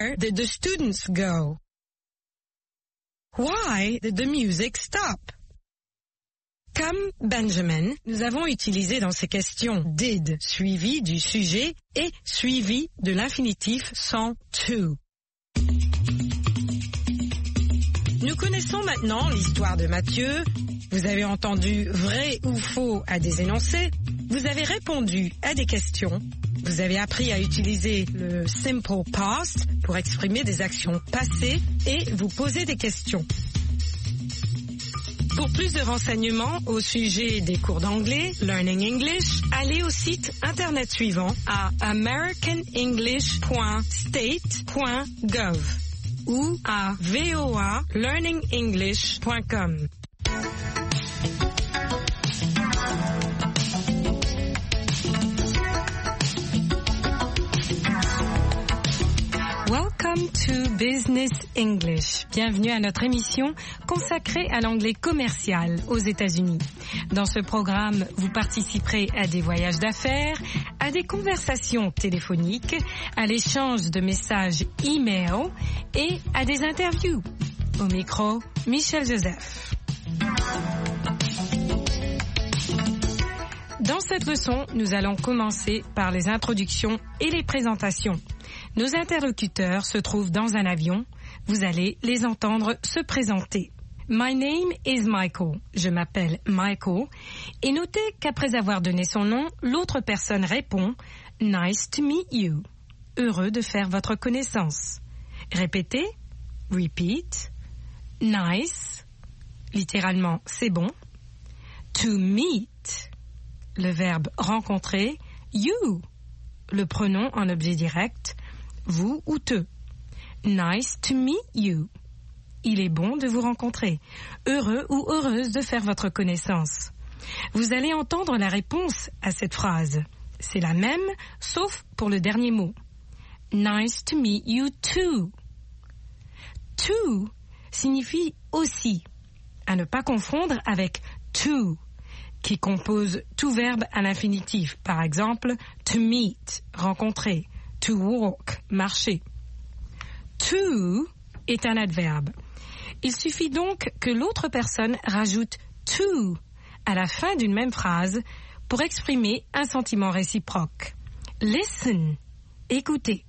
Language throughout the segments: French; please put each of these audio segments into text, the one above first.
Where did the students go? Why did the music stop? Comme Benjamin, nous avons utilisé dans ces questions did suivi du sujet et suivi de l'infinitif sans to. Nous connaissons maintenant l'histoire de Matthieu. Vous avez entendu vrai ou faux à des énoncés. Vous avez répondu à des questions. Vous avez appris à utiliser le simple past pour exprimer des actions passées et vous poser des questions. Pour plus de renseignements au sujet des cours d'anglais, Learning English, allez au site internet suivant à americanenglish.state.gov ou à voalearningenglish.com. Welcome to Business English. Bienvenue à notre émission consacrée à l'anglais commercial aux États-Unis. Dans ce programme, vous participerez à des voyages d'affaires, à des conversations téléphoniques, à l'échange de messages e-mail et à des interviews. Au micro, Michel Joseph. Dans cette leçon, nous allons commencer par les introductions et les présentations. Nos interlocuteurs se trouvent dans un avion. Vous allez les entendre se présenter. My name is Michael. Je m'appelle Michael. Et notez qu'après avoir donné son nom, l'autre personne répond « Nice to meet you ». Heureux de faire votre connaissance. Répétez. Repeat. Nice. Littéralement, c'est bon. To meet. Le verbe rencontrer. You. Le pronom en objet direct. Vous ou te. Nice to meet you. Il est bon de vous rencontrer. Heureux ou heureuse de faire votre connaissance. Vous allez entendre la réponse à cette phrase. C'est la même, sauf pour le dernier mot. Nice to meet you too. To signifie aussi. À ne pas confondre avec to, qui compose tout verbe à l'infinitif. Par exemple, to meet, rencontrer. To walk, marcher. To est un adverbe. Il suffit donc que l'autre personne rajoute to à la fin d'une même phrase pour exprimer un sentiment réciproque. Listen, écoutez.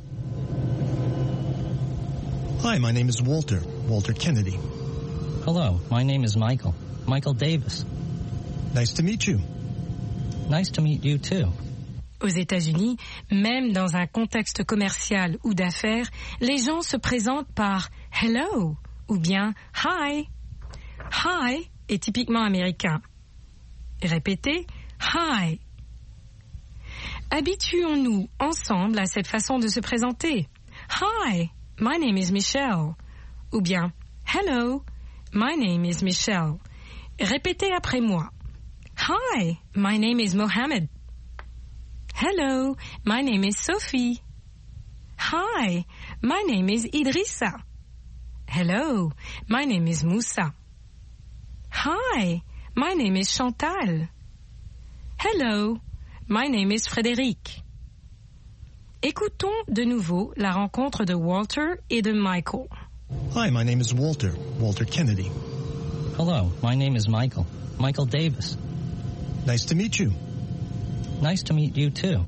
Hi, my name is Walter Kennedy. Hello, my name is Michael Davis. Nice to meet you. Nice to meet you too. Aux États-Unis, même dans un contexte commercial ou d'affaires, les gens se présentent par « hello » ou bien « hi ». « Hi » est typiquement américain. Répétez « hi ». Habituons-nous ensemble à cette façon de se présenter. « Hi, my name is Michelle » ou bien « hello, my name is Michelle ». Répétez après moi. « Hi, my name is Mohammed ». Hello, my name is Sophie. Hi, my name is Idrissa. Hello, my name is Moussa. Hi, my name is Chantal. Hello, my name is Frédéric. Écoutons de nouveau la rencontre de Walter et de Michael. Hi, my name is Walter Kennedy. Hello, my name is Michael Davis. Nice to meet you. Nice to meet you too.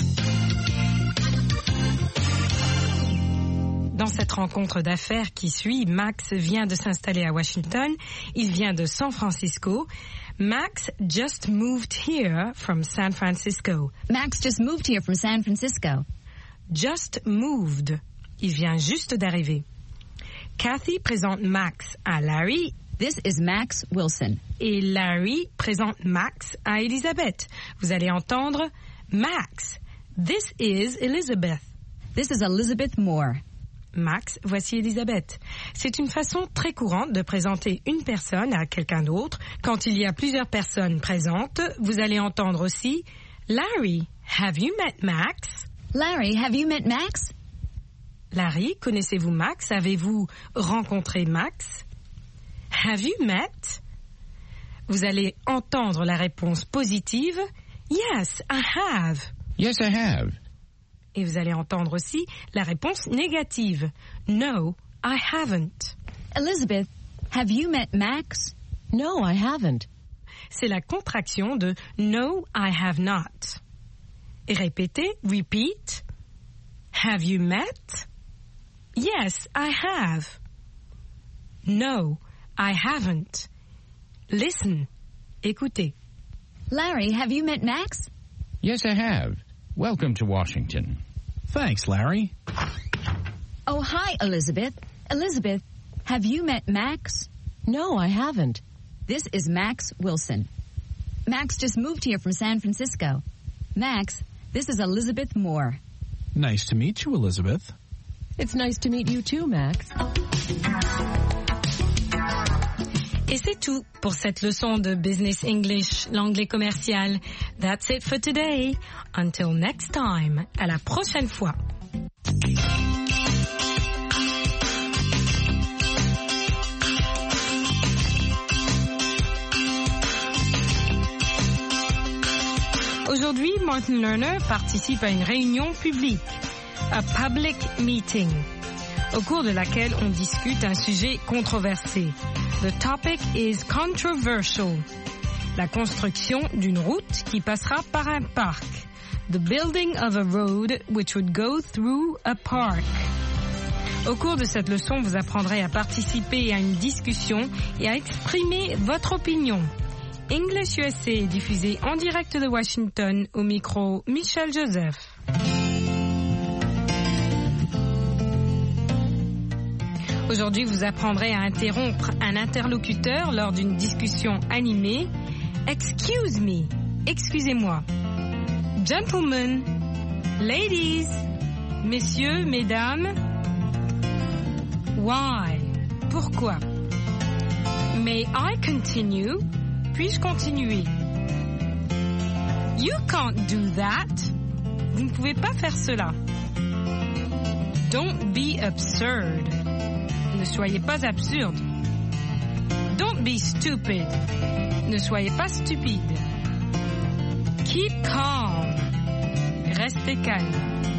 Dans cette rencontre d'affaires qui suit, Max vient de s'installer à Washington. Il vient de San Francisco. Max just moved here from San Francisco. Max just moved here from San Francisco. Just moved. Il vient juste d'arriver. Kathy présente Max à Larry. This is Max Wilson. Et Larry présente Max à Elizabeth. Vous allez entendre Max. This is Elizabeth. This is Elizabeth Moore. Max, voici Elizabeth. C'est une façon très courante de présenter une personne à quelqu'un d'autre. Quand il y a plusieurs personnes présentes, vous allez entendre aussi Larry, have you met Max? Larry, have you met Max? Larry, connaissez-vous Max? Avez-vous rencontré Max? Have you met? Vous allez entendre la réponse positive. Yes, I have. Yes, I have. Et vous allez entendre aussi la réponse négative. No, I haven't. Elizabeth, have you met Max? No, I haven't. C'est la contraction de No, I have not. Et répétez, repeat. Have you met? Yes, I have. No, I haven't. Listen. Écoutez. Larry, have you met Max? Yes, I have. Welcome to Washington. Thanks, Larry. Oh, hi, Elizabeth. Elizabeth, have you met Max? No, I haven't. This is Max Wilson. Max just moved here from San Francisco. Max, this is Elizabeth Moore. Nice to meet you, Elizabeth. It's nice to meet you too, Max. Et c'est tout pour cette leçon de Business English, l'anglais commercial. That's it for today. Until next time. À la prochaine fois. Aujourd'hui, Martin Lerner participe à une réunion publique, a public meeting, au cours de laquelle on discute un sujet controversé. The topic is controversial. La construction d'une route qui passera par un parc. The building of a road which would go through a park. Au cours de cette leçon, vous apprendrez à participer à une discussion et à exprimer votre opinion. English USA est diffusé en direct de Washington au micro Michel Joseph. Aujourd'hui, vous apprendrez à interrompre un interlocuteur lors d'une discussion animée. Excuse me, excusez-moi. Gentlemen, ladies, messieurs, mesdames. Why? Pourquoi? May I continue? Puis-je continuer? You can't do that. Vous ne pouvez pas faire cela. Don't be absurd. Ne soyez pas absurde. Don't be stupid. Ne soyez pas stupide. Keep calm. Restez calme.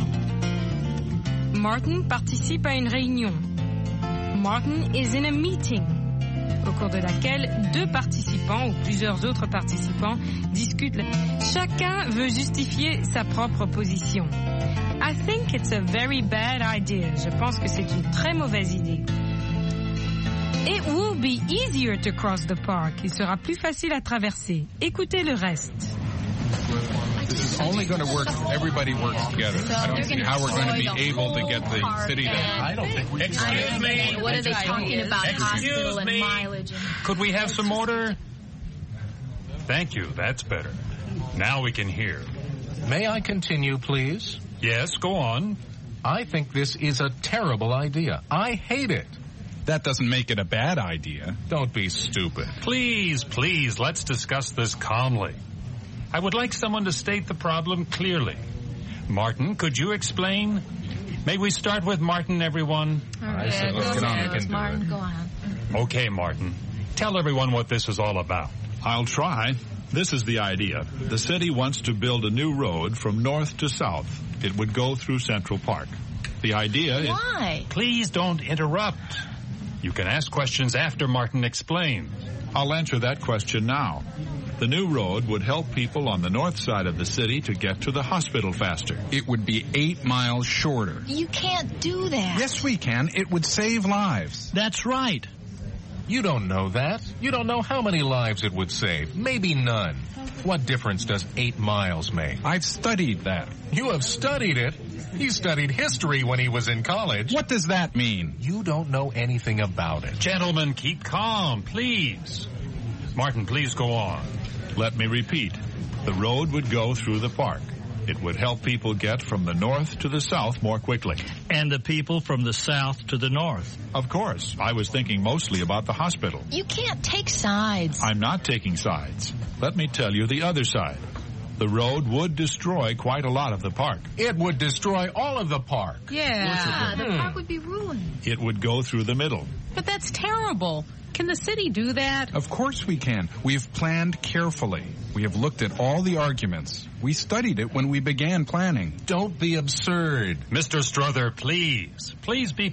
Martin participe à une réunion. Martin is in a meeting, au cours de laquelle deux participants ou plusieurs autres participants discutent. Chacun veut justifier sa propre position. I think it's a very bad idea. Je pense que c'est une très mauvaise idée. It will be easier to cross the park. Il sera plus facile à traverser. Écoutez le reste. This is only going to work if everybody works together. I don't see how we're going to be able to get the city to... I don't think we can. Excuse me. What are they talking about? Hospital and mileage. Could we have some order? Thank you. That's better. Now we can hear. May I continue, please? Yes, go on. I think this is a terrible idea. I hate it. That doesn't make it a bad idea. Don't be stupid. Please, let's discuss this calmly. I would like someone to state the problem clearly. Martin, could you explain? May we start with Martin, everyone? I said let's get on. We can Martin, do it. go on. Okay, Martin. Tell everyone what this is all about. I'll try. This is the idea. The city wants to build a new road from north to south. It would go through Central Park. The idea is... Why? Please don't interrupt. You can ask questions after Martin explains. I'll answer that question now. The new road would help people on the north side of the city to get to the hospital faster. It would be 8 miles shorter. You can't do that. Yes, we can. It would save lives. That's right. You don't know that. You don't know how many lives it would save. Maybe none. What difference does 8 miles make? I've studied that. You have studied it? He studied history when he was in college. What does that mean? You don't know anything about it. Gentlemen, keep calm, please. Martin, please go on. Let me repeat. The road would go through the park. It would help people get from the north to the south more quickly. And the people from the south to the north. Of course. I was thinking mostly about the hospital. You can't take sides. I'm not taking sides. Let me tell you the other side. The road would destroy quite a lot of the park. It would destroy all of the park. Yeah, the park would be ruined. It would go through the middle. But that's terrible. Can the city do that? Of course we can. We've planned carefully. We have looked at all the arguments. We studied it when we began planning. Don't be absurd. Mr. Strother, please. Please be